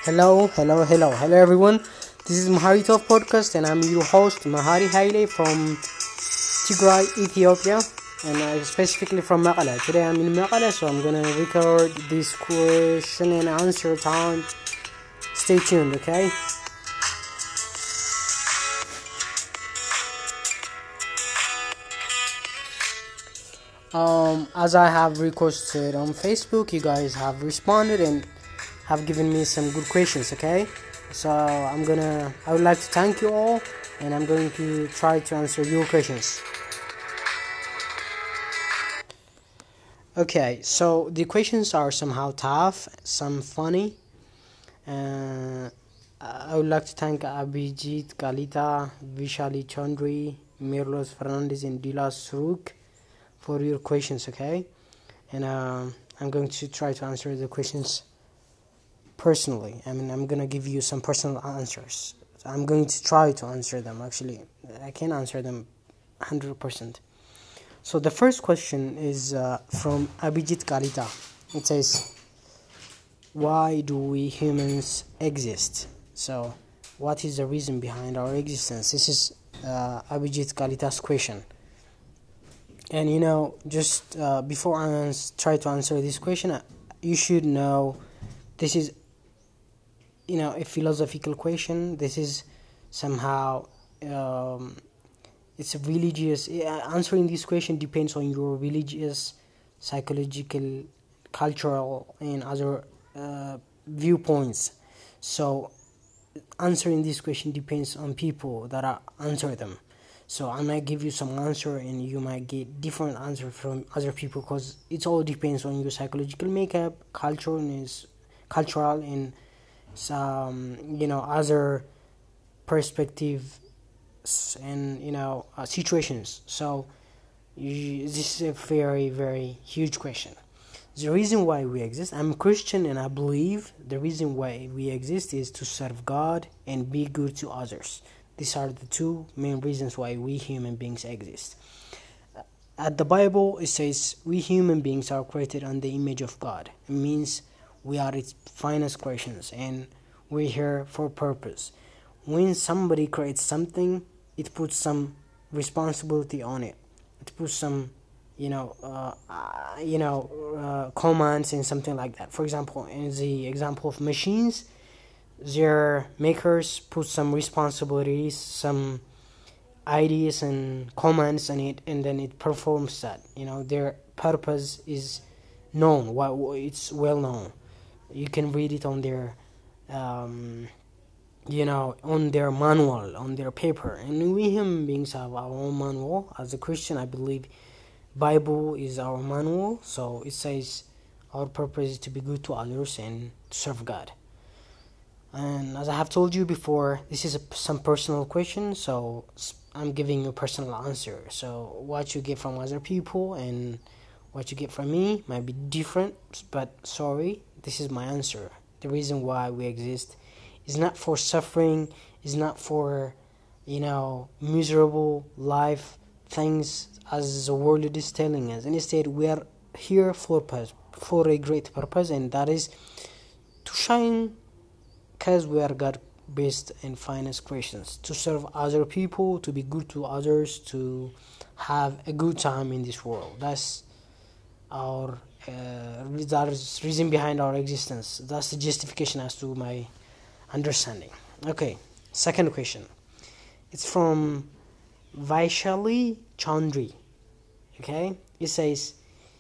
Hello everyone. This is Mahari Talk Podcast and I'm your host Mahari Haile from Tigray, Ethiopia, and specifically from Mekelle. Today I'm in Mekelle, so I'm gonna record this question and answer time. Stay tuned, okay? As I have requested on Facebook, you guys have responded and have given me some good questions, okay? So I would like to thank you all, and I'm going to try to answer your questions. Okay, so the questions are somehow tough, some funny. I would like to thank Abhijit Kalita, Vishali Chandri, Mirlos Fernandez, and Dilas Suruk for your questions, okay? And I'm going to try to answer the questions personally. I'm going to give you some personal answers. I'm going to try to answer them. Actually, I can't answer them 100%. So the first question is from Abhijit Kalita. It says, why do we humans exist? So what is the reason behind our existence? This is Abhijit Kalita's question. And just before I try to answer this question, you should know this is a philosophical question. This is somehow it's a religious. Answering this question depends on your religious, psychological, cultural, and other viewpoints. So answering this question depends on people that are answer them. So I might give you some answer and you might get different answer from other people, because it all depends on your psychological makeup, cultural and some other perspective and situations. So this is a very, very huge question. The reason why we exist, I'm Christian and I believe the reason why we exist is to serve God and be good to others. These are the two main reasons why we human beings exist. At the Bible, it says we human beings are created on the image of God. It means we are its finest creations and we're here for a purpose. When somebody creates something, it puts some responsibility on it. It puts some commands and something like that. For example, in the example of machines, their makers put some responsibilities, some ideas and commands on it, and then it performs that. Their purpose is known. It's well known. You can read it on their on their manual, on their paper. And we human beings have our own manual. As a Christian, I believe Bible is our manual. So it says our purpose is to be good to others and to serve God. And as I have told you before, this is some personal question, so I'm giving you a personal answer. So what you get from other people and what you get from me might be different, but sorry, this is my answer. The reason why we exist is not for suffering, is not for miserable life things as the world is telling us. And instead, we are here for a great purpose, and that is to shine, because we are God-based and finest creations, to serve other people, to be good to others, to have a good time in this world. That's our that is reason behind our existence. That's the justification as to my understanding. Okay, second question. It's from Vaishali Chandri. Okay, it says,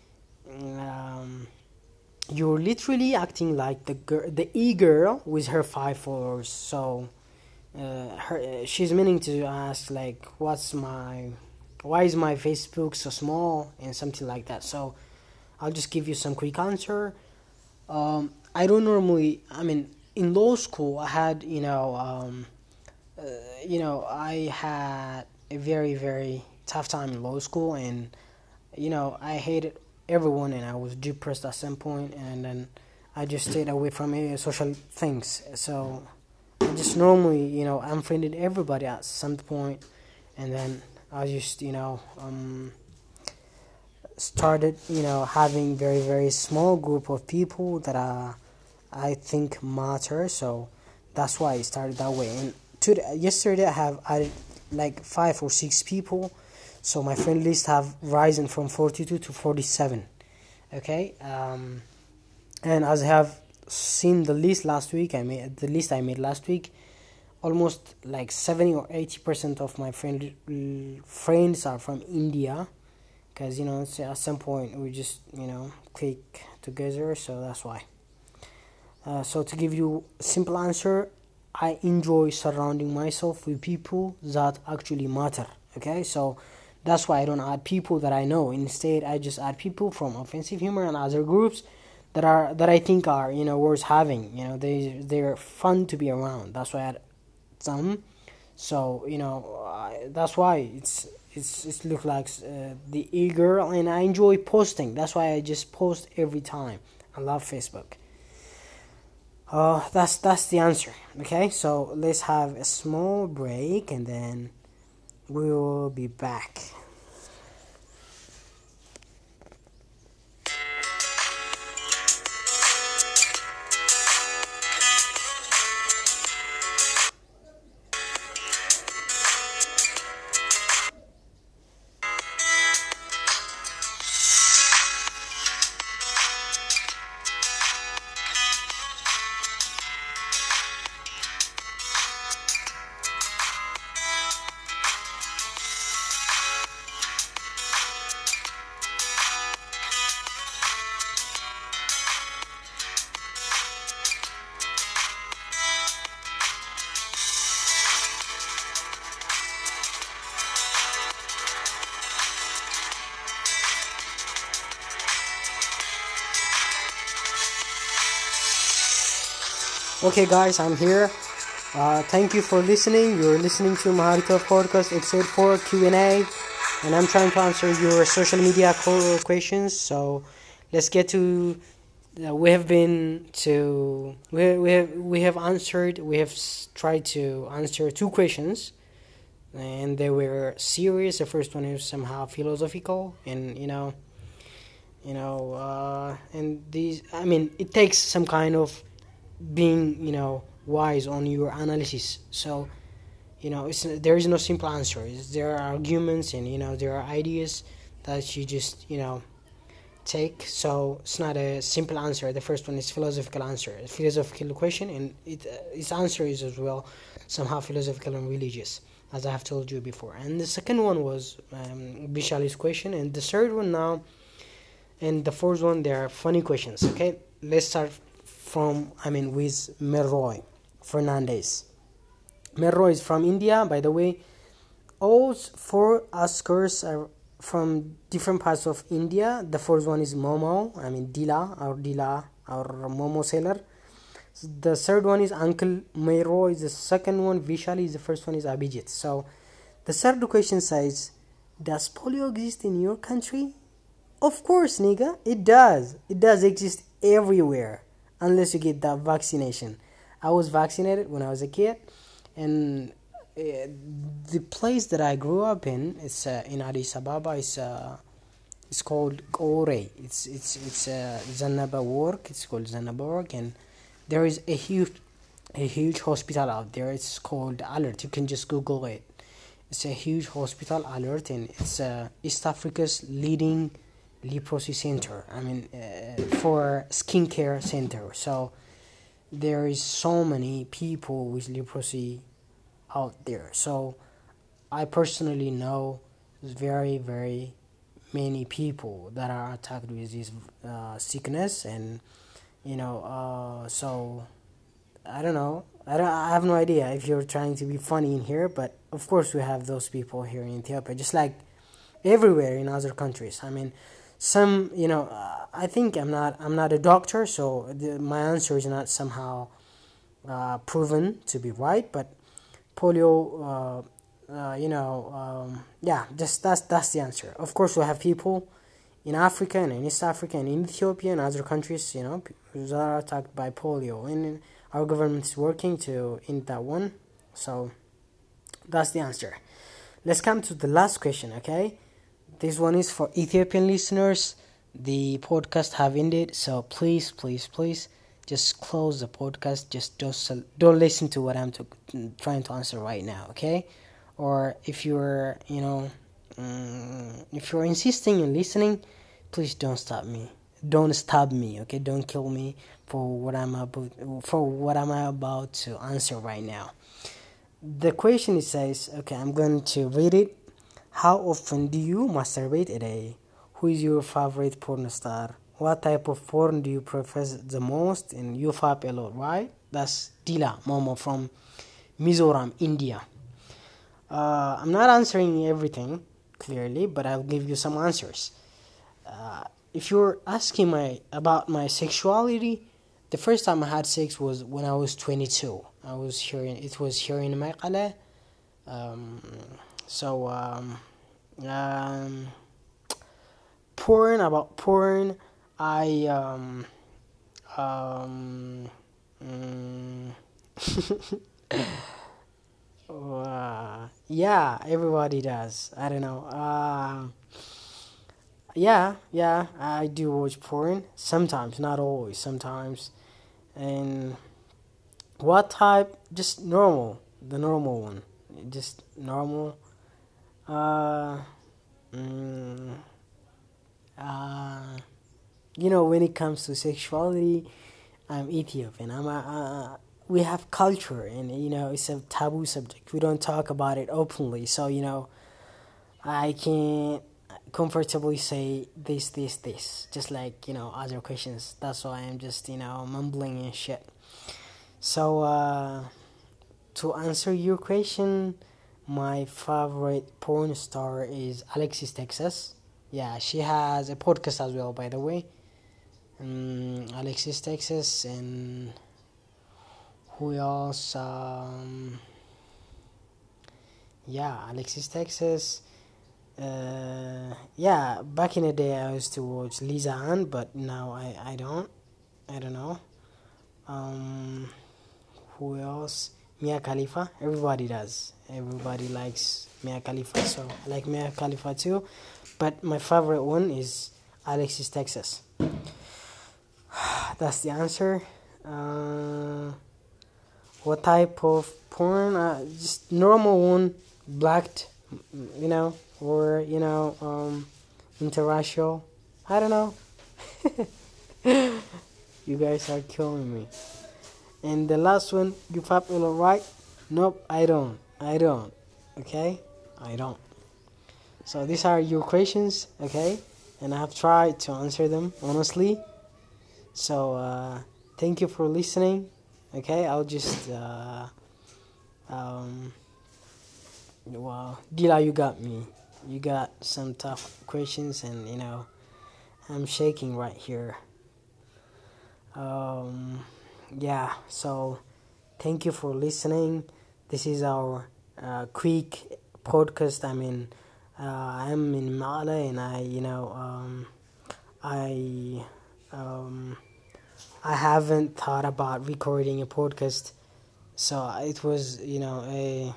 you're literally acting like the e-girl with her 5 followers. So she's meaning to ask like, why is my Facebook so small and something like that. So I'll just give you some quick answer. I don't normally. In law school, I had I had a very, very tough time in law school, and I hated everyone, and I was depressed at some point, and then I just stayed away from social things. So I just normally unfriended everybody at some point, and then I just started having very, very small group of people that I think matter. So that's why I started that way. And yesterday I have added like 5 or 6 people, so my friend list have risen from 42 to 47. Okay, and as I have seen the list last week, I made last week. Almost like 70 or 80% of my friends are from India, because at some point we just click together, so that's why. So to give you a simple answer, I enjoy surrounding myself with people that actually matter. Okay, so that's why I don't add people that I know. Instead, I just add people from Offensive Humor and other groups that I think are worth having. They're fun to be around. That's why I add some. So that's why it's look like the eager, and I enjoy posting. That's why I just post every time. I love Facebook. That's the answer. Okay, so let's have a small break and then we will be back. Okay, guys, I'm here. Thank you for listening. You're listening to Maharita Podcast Episode 4 Q&A, and I'm trying to answer your social media questions. So let's get to. We have tried to answer 2 questions, and they were serious. The first one is somehow philosophical, and and these. I mean, it takes some kind of being wise on your analysis. So there is no simple answer. There are arguments, and there are ideas that you just take. So it's not a simple answer. The first one is philosophical answer, a philosophical question, and its answer is as well somehow philosophical and religious, as I have told you before. And the second one was Vishal's question, and the third one now, and the fourth one, they are funny questions. Okay, let's start with Merroy Fernandez. Merroy is from India, by the way. All 4 askers are from different parts of India. The first one is Momo, Dila or Momo seller. The third one is Uncle Merroy. The second one, Vishali, is the first one is Abhijit. So the third question says, does polio exist in your country? Of course, nigga, it does. It does exist everywhere, unless you get that vaccination. I was vaccinated when I was a kid, and the place that I grew up in, it's in Addis Ababa. It's called Kore. It's Zanaba work. It's called Zanaba work, and there is a huge hospital out there. It's called Alert. You can just Google it. It's a huge hospital, Alert, and it's East Africa's leading leprosy center. For skincare center. So there is so many people with leprosy out there. So I personally know very, very many people that are attacked with this sickness, and so I don't know. I have no idea if you're trying to be funny in here, but of course we have those people here in Ethiopia, just like everywhere in other countries. Some I think I'm not a doctor, so my answer is not somehow proven to be right, but polio that's the answer. Of course we have people in Africa and in East Africa and in Ethiopia and other countries that are attacked by polio, and our government is working to end that one. So that's the answer. Let's come to the last question. Okay, this one is for Ethiopian listeners. The podcast have ended, so please just close the podcast. Just don't listen to what I'm trying to answer right now, okay? Or if you're, if you're insisting in listening, please don't stop me. Don't stop me, okay? Don't kill me for what I'm about to answer right now. The question it says, okay, I'm going to read it. How often do you masturbate a day? Who is your favorite porn star? What type of porn do you prefer the most? And you fap a lot, right? That's Dila Momo from Mizoram, India. I'm not answering everything clearly, but I'll give you some answers. If you're asking about my sexuality, the first time I had sex was when I was 22. It was here in Maqala. So porn, I yeah, everybody does. I don't know. Yeah, I do watch porn sometimes, not always, sometimes. And what type? Just normal, the normal one, just normal. Uh, mm, when it comes to sexuality, I'm Ethiopian. We have culture, and it's a taboo subject. We don't talk about it openly, so I can't comfortably say this, just like other questions. That's why I'm just mumbling and shit. So to answer your question, my favorite porn star is Alexis Texas. Yeah, she has a podcast as well, by the way. Alexis Texas, and who else? Yeah, Alexis Texas. Yeah, back in the day I used to watch Lisa Ann, but now I don't. I don't know. Who else? Mia Khalifa. Everybody does. Everybody likes Mia Khalifa, so I like Mia Khalifa too. But my favorite one is Alexis Texas. That's the answer. What type of porn? Just normal one, blacked, or interracial. I don't know. You guys are killing me. And the last one, you popular, right? Nope, I don't. Okay, I don't. So these are your questions, okay? And I have tried to answer them honestly. So thank you for listening. Okay, I'll just well, Dila, you got me. You got some tough questions, and I'm shaking right here. Yeah. So thank you for listening. This is our quick podcast. I'm in Mala, and I haven't thought about recording a podcast, so it was a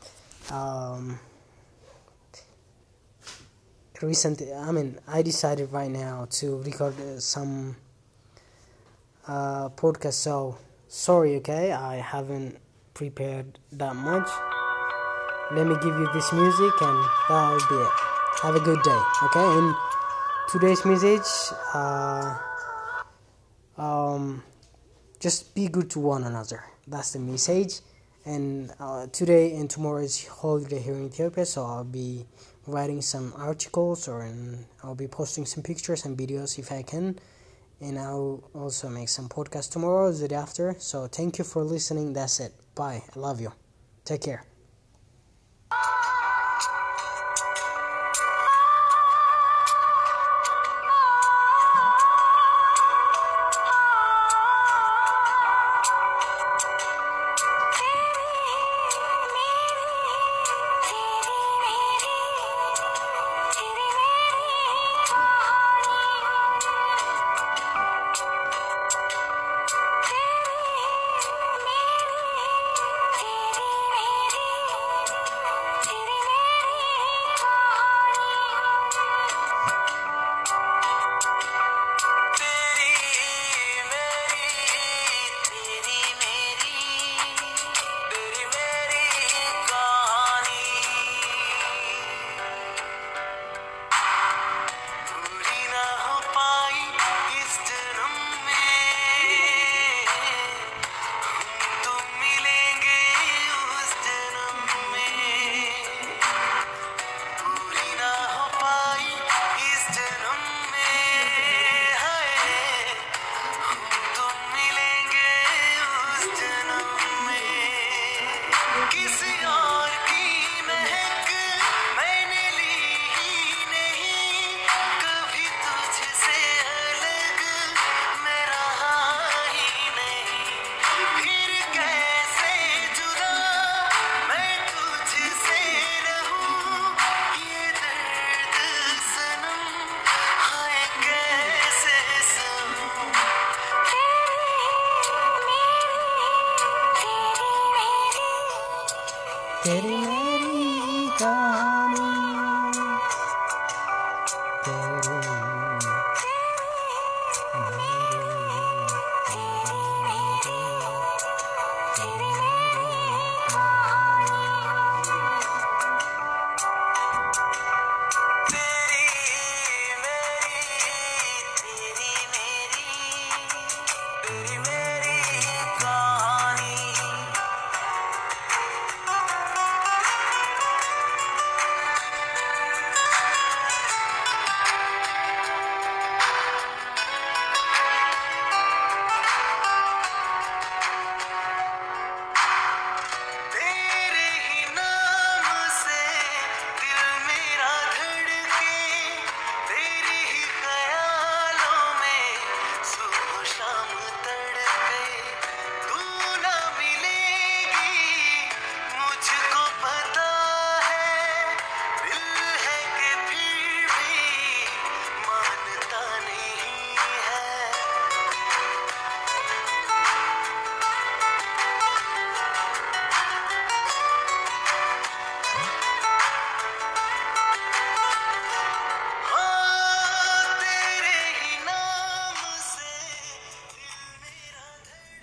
recent. I decided right now to record some podcast. So sorry, okay, I haven't prepared that much. Let me give you this music, and that'll be it. Have a good day, okay? And today's message, just be good to one another. That's the message. And today and tomorrow is holiday here in Ethiopia, so I'll be writing some articles, I'll be posting some pictures and videos if I can. And I'll also make some podcasts tomorrow, the day after. So thank you for listening. That's it. Bye. I love you. Take care. तेरी मेरी कहानी, तेरी